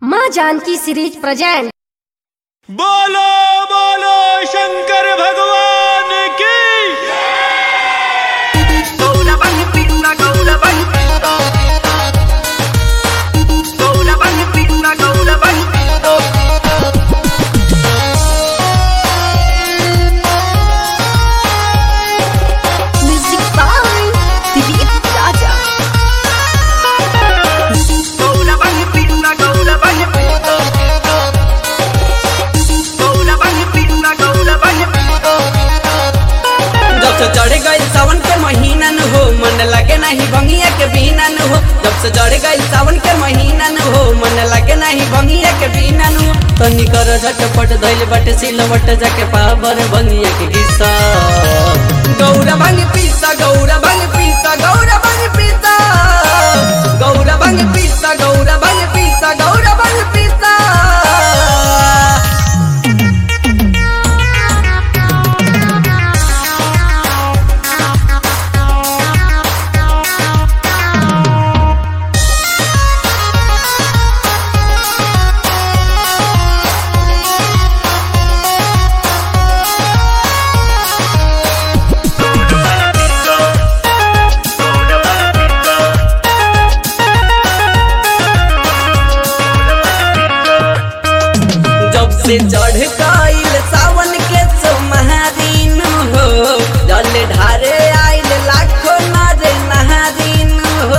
माँ Janaki series present. बोलो बोलो शंकर भगवान की। Music by Dilip Raja. जब से चढ़ गई सावन के महीना न हो मन लगे नहीं भंगिया के बिना न हो। जब से चढ़ गई सावन के महीना न हो मन लगे नहीं भंगिया के बिना न हो। तनी कर झटपट धइल बट सिलवट जाके पावर भंगिया के हिस्सा। गौरा भंग पीसा गौरा भंग पीसा गौरा भंग पीसा गौरा भंग पीसा गौरा भंग पीसा गौरा भंग पीसा। से चढ़ गईल सावन के सोमहारीन हो जल ढारे आइल लाखों नारे नहारीन हो।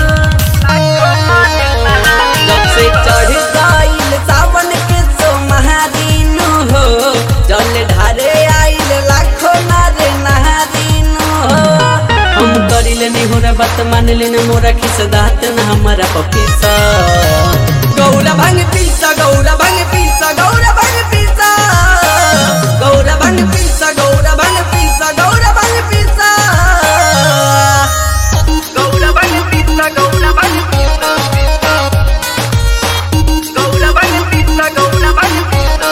जब से चढ़ गईल सावन के सोमहारीन हो जल ढारे आइल लाखों नारे नहारीन हो। हम करिले नहीं हो बात मान लेने मोरा खिस दात न हमारा पपीसा। गौरा भंग पीसा गौरा भंग पीसा गौरा भंग पीसा गौरा भंग पीसा गौरा भंग पीसा गौरा भंग पीसा गौरा भंग पीसा गौरा भंग पीसा गौरा भंग पीसा गौरा भंग पीसा।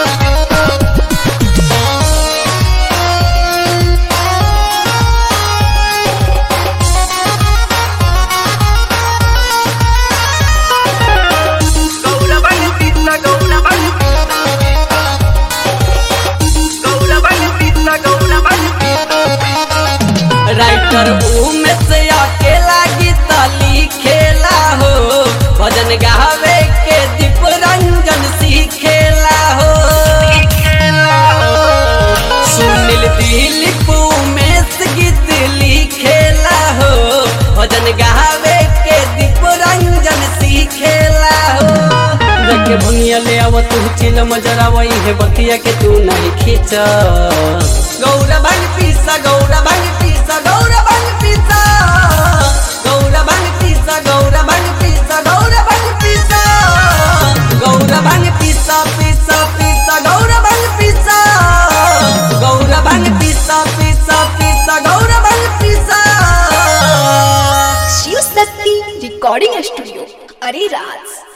राइटर में से अकेला गीत लिखेला हो भजन गावे के दीप रंजन सीखेला हो। सुनील दिलीप में से गीत लिखेला हो भजन गावे के दीप रंजन सीखेला हो। देखे भंगिया ले आव तू चिल मजरा वही है बतिया के तू नहीं खींचा। गौरा भंग पीसा गौरा भंग पीसा गौरा भंग पीसा गौरा भंग पीसा गौरा भंग पीसा गौरा भंग पीसा गौरा भंग पीसा पीसा पीसा गौरा भंग पीसा गौरा भंग पीसा पीसा पीसा गौरा भंग पीसा। Shiv Shakti recording studio Areraj.